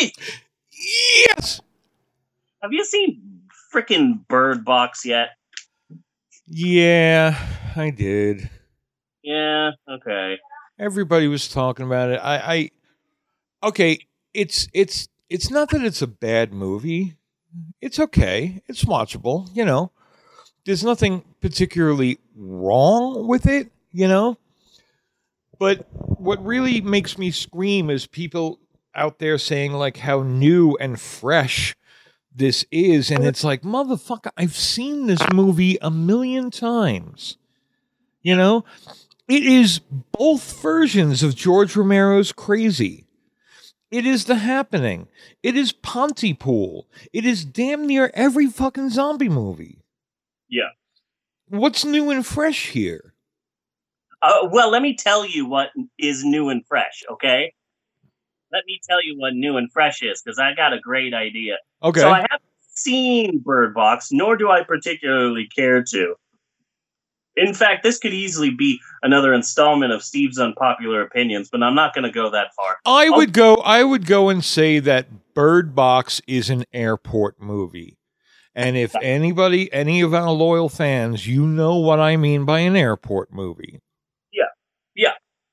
movie? Yes. Have you seen frickin' Bird Box yet? Yeah, I did. Yeah, okay. Everybody was talking about it. Okay, it's not that it's a bad movie. It's okay. It's watchable, you know. There's nothing particularly wrong with it, you know. But what really makes me scream is people out there saying like how new and fresh this is, and it's like, motherfucker, I've seen this movie a million times. You know? It is both versions of George Romero's Crazy. It is The Happening. It is Pontypool. It is damn near every fucking zombie movie. Yeah. What's new and fresh here? Well, let me tell you what is new and fresh, okay? Let me tell you what new and fresh is, because I got a great idea. Okay. So I haven't seen Bird Box, nor do I particularly care to. In fact, this could easily be another installment of Steve's Unpopular Opinions, but I'm not going to go that far. I would go and say that Bird Box is an airport movie. And if any of our loyal fans, you know what I mean by an airport movie. Yeah.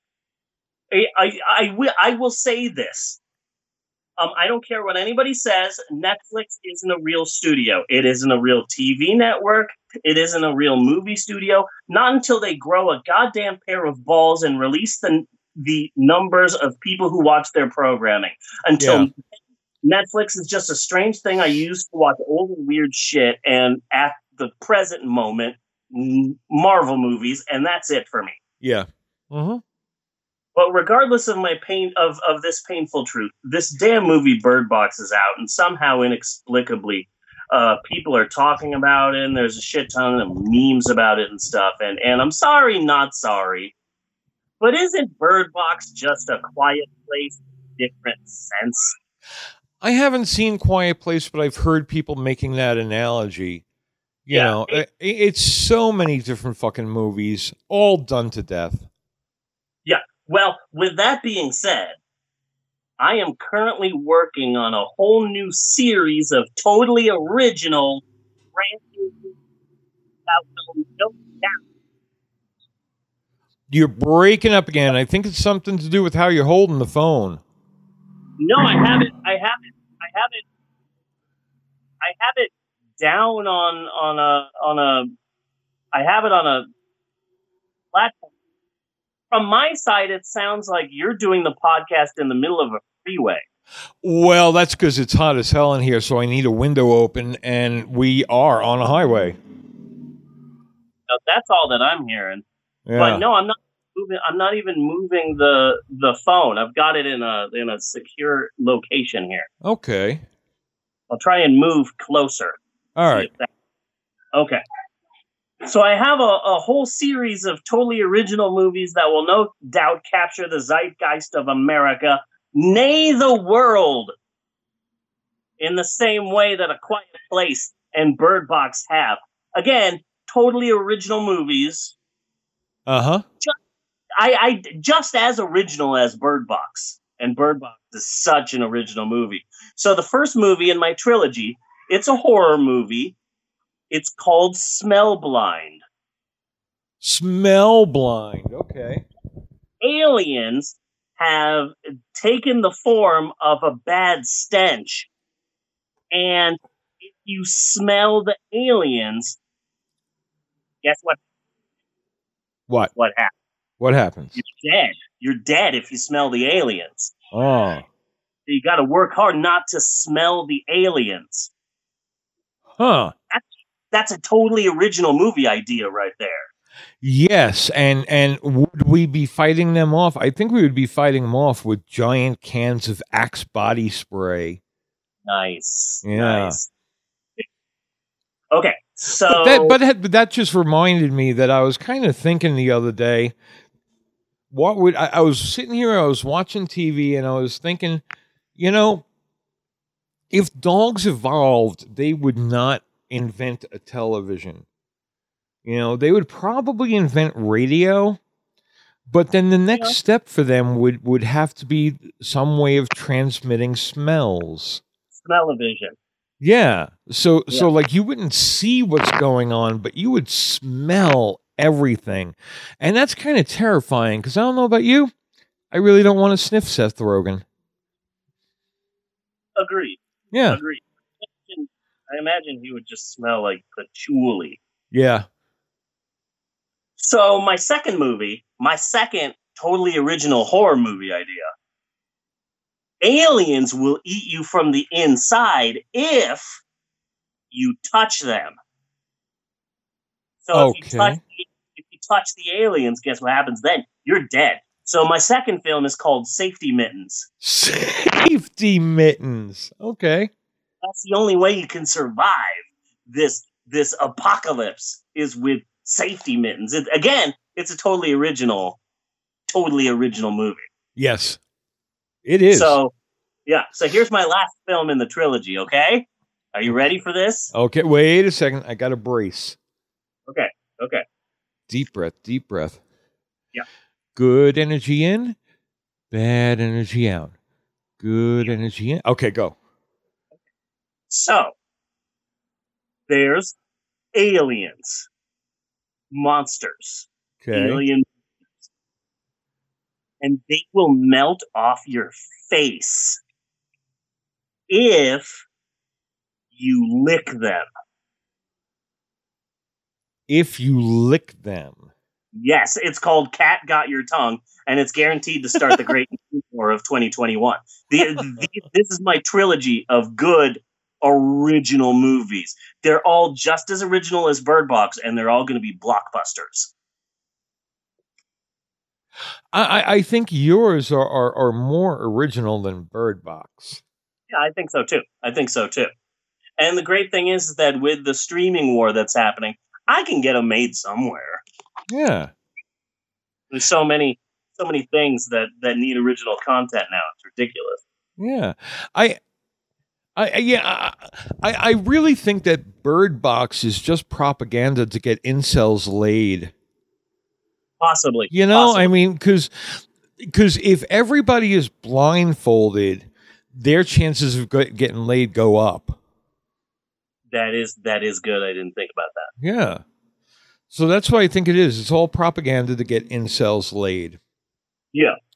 I will say this. I don't care what anybody says. Netflix isn't a real studio. It isn't a real TV network. It isn't a real movie studio. Not until they grow a goddamn pair of balls and release the numbers of people who watch their programming. Until Netflix is just a strange thing I use to watch old and weird shit, and at the present moment, Marvel movies, and that's it for me. Yeah. Mm-hmm. But regardless of my pain of this painful truth, this damn movie Bird Box is out, and somehow inexplicably, people are talking about it, and there's a shit ton of memes about it and stuff. And I'm sorry, not sorry, but isn't Bird Box just a Quiet Place in a different sense? I haven't seen Quiet Place, but I've heard people making that analogy. You know, it's so many different fucking movies, all done to death. Yeah. Well, with that being said, I am currently working on a whole new series of totally original, brand new movies about no doubt. You're breaking up again. I think it's something to do with how you're holding the phone. No, I have it down on a. I have it on a platform. From my side, it sounds like you're doing the podcast in the middle of a freeway. Well, that's because it's hot as hell in here, so I need a window open, and we are on a highway. So that's all that I'm hearing. Yeah. But no, I'm not moving. I'm not even moving the phone. I've got it in a secure location here. Okay. I'll try and move closer. All right. Okay. So I have a whole series of totally original movies that will no doubt capture the zeitgeist of America, nay the world, in the same way that A Quiet Place and Bird Box have. Again, totally original movies. Uh-huh. I just as original as Bird Box. And Bird Box is such an original movie. So the first movie in my trilogy, it's a horror movie. It's called Smellblind. Smellblind. Okay. Aliens have taken the form of a bad stench. And if you smell the aliens, guess what? What? What happens? What happens? You're dead. You're dead if you smell the aliens. Oh. So you got to work hard not to smell the aliens. Huh. That's a totally original movie idea right there. Yes, and would we be fighting them off? I think we would be fighting them off with giant cans of Axe body spray. Nice. Yeah. Nice. Okay, so... But that just reminded me that I was kind of thinking the other day, what would... I was sitting here, I was watching TV, and I was thinking, you know, if dogs evolved, they would not invent a television. You know, they would probably invent radio, But then the next step for them would have to be some way of transmitting smells. Smell-o-vision. Yeah. So like you wouldn't see what's going on, but you would smell everything. And that's kind of terrifying because I don't know about you. I really don't want to sniff Seth Rogen. Agreed. Yeah. Agreed. I imagine he would just smell like patchouli. Yeah. So my second totally original horror movie idea. Aliens will eat you from the inside if you touch them. So if you touch the aliens, guess what happens then? You're dead. So my second film is called Safety Mittens. Safety Mittens. Okay. That's the only way you can survive this apocalypse is with safety mittens. It's a totally original movie. Yes, it is. So here's my last film in the trilogy, okay? Are you ready for this? Okay, wait a second. I got a brace. Okay. Deep breath. Yeah. Good energy in, bad energy out. Good energy in. Okay, go. So, there's aliens, monsters, aliens, and they will melt off your face if you lick them. If you lick them. Yes, it's called Cat Got Your Tongue, and it's guaranteed to start the Great War of 2021. This is my trilogy of good original movies. They're all just as original as Bird Box, and they're all going to be blockbusters. I think yours are more original than Bird Box. Yeah, I think so too. And the great thing is that with the streaming war that's happening, I can get them made somewhere. Yeah. There's so many things that need original content now. It's ridiculous. Yeah. I really think that Bird Box is just propaganda to get incels laid. Possibly. I mean, because if everybody is blindfolded, their chances of getting laid go up. That is good. I didn't think about that. Yeah. So that's what I think it is. It's all propaganda to get incels laid. Yeah.